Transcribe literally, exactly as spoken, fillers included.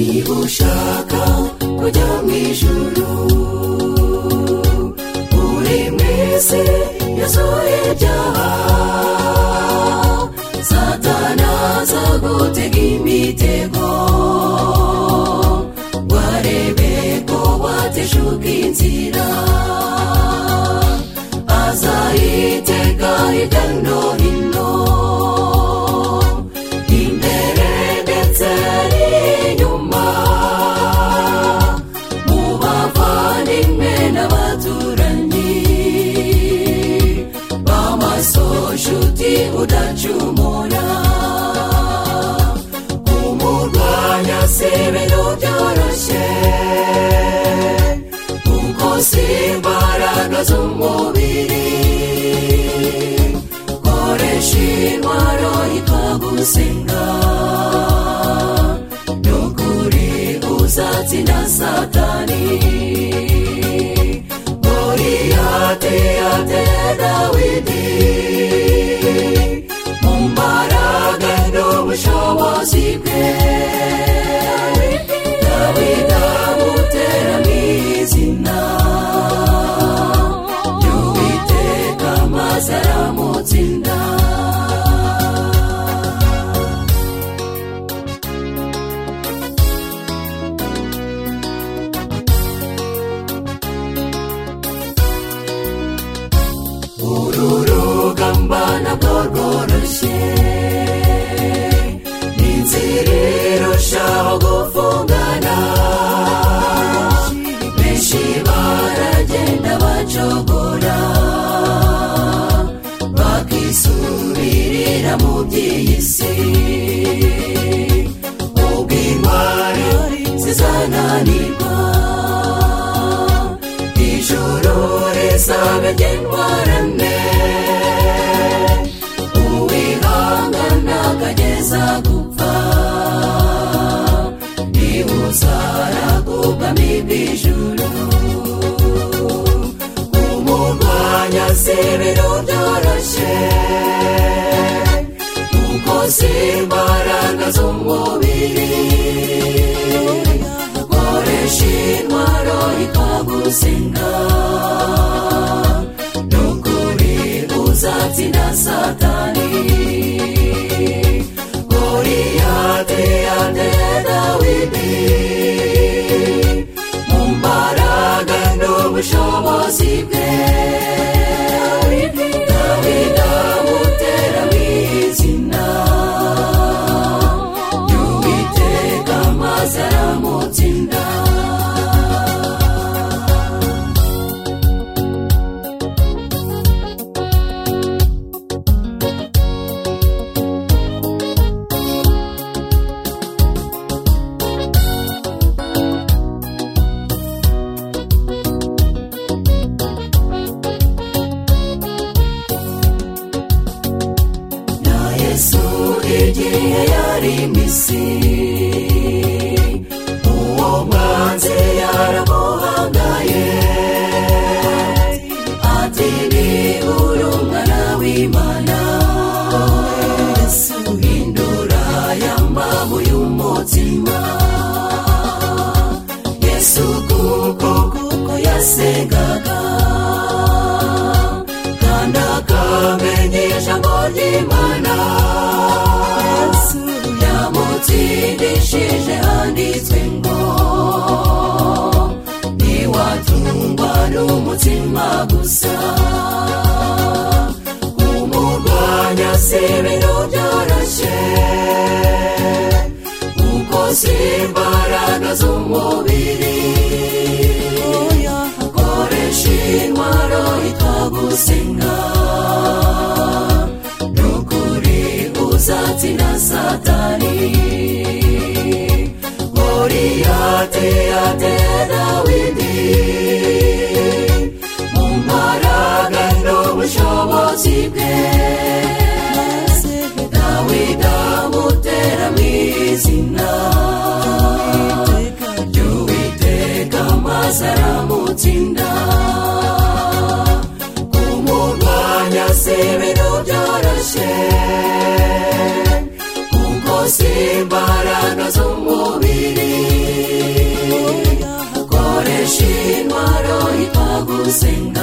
niba ushaka kujya mu ijuru uri mwese yasohoye ibyaha Satana azagutega imitego warebe ko wateshuka inzira azayitega hirya no hino imbere ndetse n'inyuma mu bavandimwe n'abaturanyi b'amaso nshuti udacumura kumurwanya si ibintu byoroshye kuko si imbaraga z'umubiri koresha intwaro ikagusenga n'ukuri uzatsinda Satani Goliyati yateye Dawidi mu mbaraga n'ubushobozi bwe Dawidi amuteramo izina ry'Uwiteka maze aramutsinda uru rugamba ntabwo rworoshye n'inzira irushaho gufungana benshi baragenda bacogora bakisubirira mu by'iyi si ubwo intwari zizananirwa ijuru rizabe ry'intwarane uwihangana akageza gupfa niba uzaragubwamo iby'ijuru kumurwanya si ibintu byoroshye kuko si imbaraga z'umubiri koresha intwaro ikagusenga n'ukuri uzatsinda Satani Goliyati yateye Dawidi mu mbaraga n'ubushobozi bwe Dawidi amuteramo izina ry'Uwiteka maze aramutsinda igihe yari misi uwo mwanzi yaramuhangaye ati ni uri umwana w'Imana hindura aya mabu y'umutima Yesu kuko kuko yasengaga kandi akamenyesha ngo ry'Imana yamutsindishije handitswe ngo ntiwatungwa n'umutima gusa kumurwanya si ibintu byoroshye kuko si imbaraga z'umubiri koresha intwaro ikagusenga n'ukuri uzatsinda Satani Goliyati yateye Dawidi mu mbaraga n'ubushobozi bwe Dawidi amuteramo izina ry'Uwiteka maze aramutsinda kumurwanya gusenga